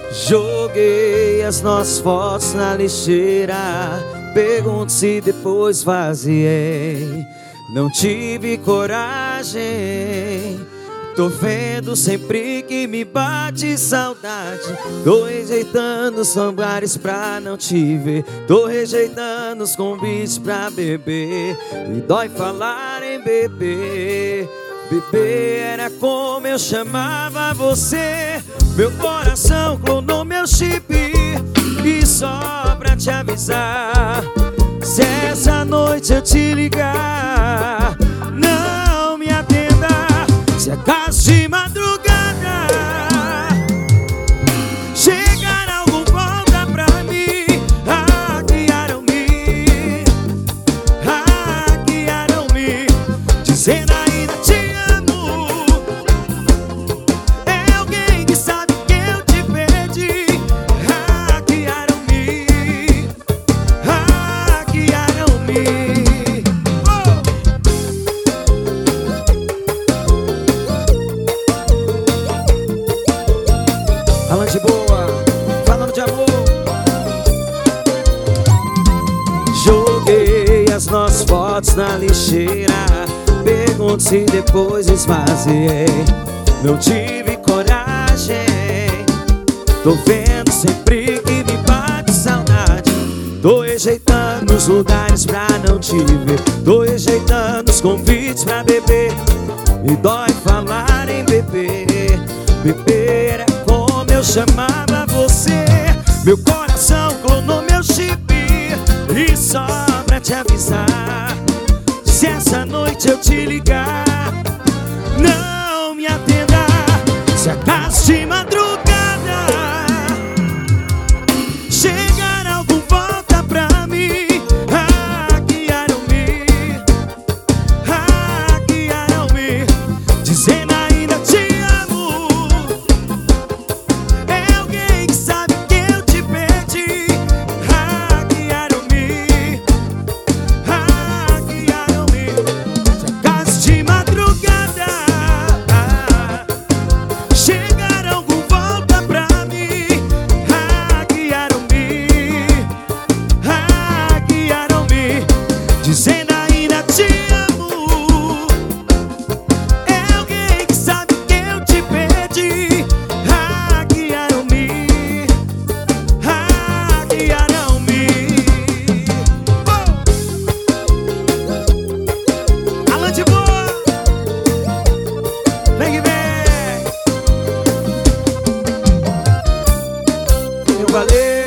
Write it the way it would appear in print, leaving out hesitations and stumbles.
Joguei as nossas fotos na lixeira. Pergunto se depois vaziei. Não tive coragem. Tô vendo sempre que me bate saudade. Tô rejeitando os lugares pra não te ver. Tô rejeitando os convites pra beber. Me dói falar em beber. Beber era como eu chamava você. Meu coração clonou meu chip. E só pra te avisar, se essa noite eu te ligar, não me atenda. Se acaso de madrugada chegar algum, volta pra mim. Hackearam-me, dizendo ainda te amo. É alguém que sabe que eu te perdi. Alan de boa, falando de amor. Joguei as nossas fotos na lixeira. Pergunto se depois esvaziei. Não tive coragem. Tô vendo sempre que me bate saudade. Tô rejeitando os lugares pra não te ver. Tô rejeitando os convites pra beber. Me dói falar em beber. Beber é como eu chamava você. Meu coração clonou meu chip. E só pra te avisar, se essa noite eu te ligar, não me atenda. Se acaso de madrugada chegar algum, volta pra mim. Hackearam-me, dizendo ainda te amo. É alguém que sabe que eu te perdi. Hackearam-me, se acaso de madrugada chegar algum, volta pra mim. Hackearam-me, dizendo ainda te amo. É alguém que sabe que eu te perdi. Hackearam-me. Alan de boa, vem que vem. Valeu.